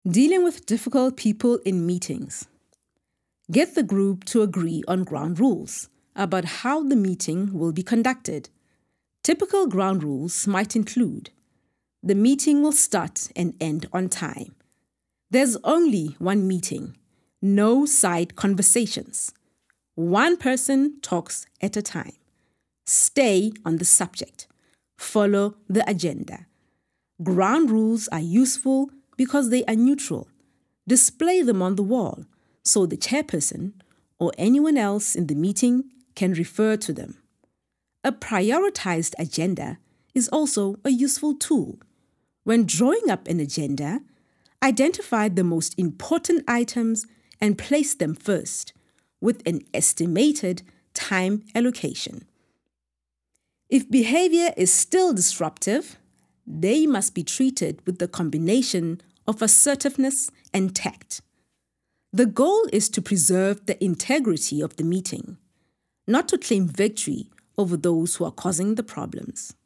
Dealing with difficult people in meetings. Get the group to agree on ground rules about how the meeting will be conducted. Typical ground rules might include: the meeting will start and end on time. There's only one meeting. No side conversations. One person talks at a time. Stay on the subject. Follow the agenda. Ground rules are useful because they are neutral. Display them on the wall so the chairperson or anyone else in the meeting can refer to them. A prioritized agenda is also a useful tool. When drawing up an agenda, identify the most important items and place them first, with an estimated time allocation. If behavior is still disruptive, they must be treated with the combination of assertiveness and tact. The goal is to preserve the integrity of the meeting, not to claim victory over those who are causing the problems.